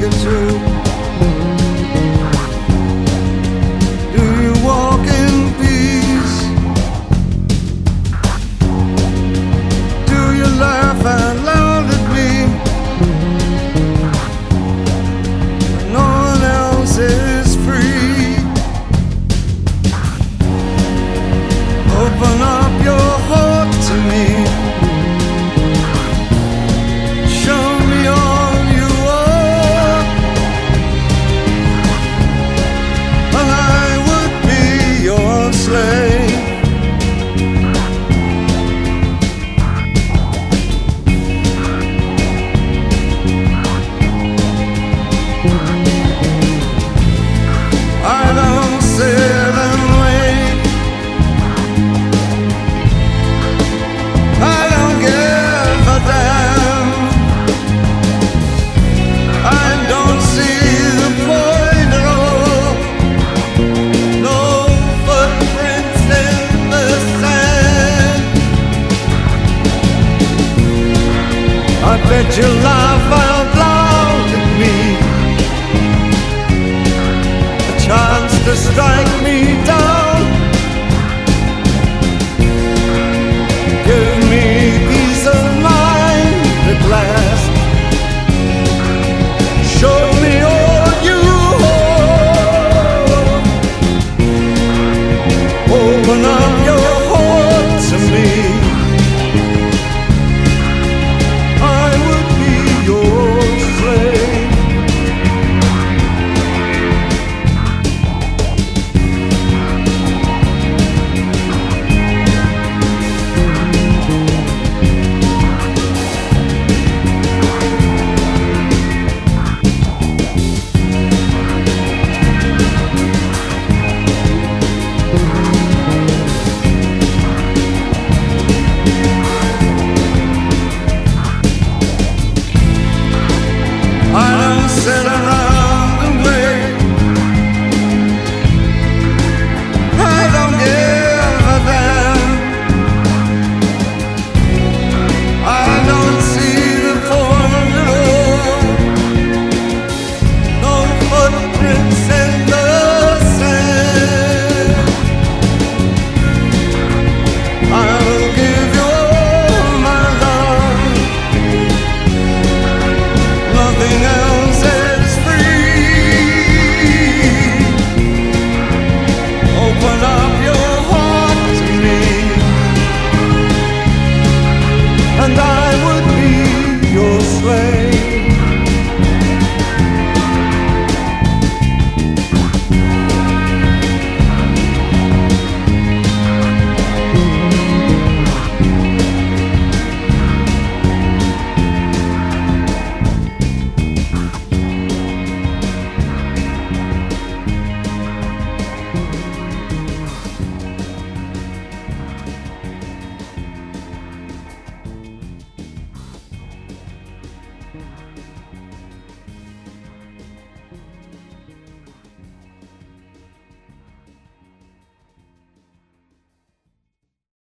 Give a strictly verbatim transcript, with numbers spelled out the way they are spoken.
walking through? Do you walk in peace? Do you laugh out loud at me? No one else is free. Open up your heart to me. Show me all you are, and I would be your slave. I don't sit and wait. I don't give a damn. I don't see the point at all. No footprints in the sand. I bet you laugh.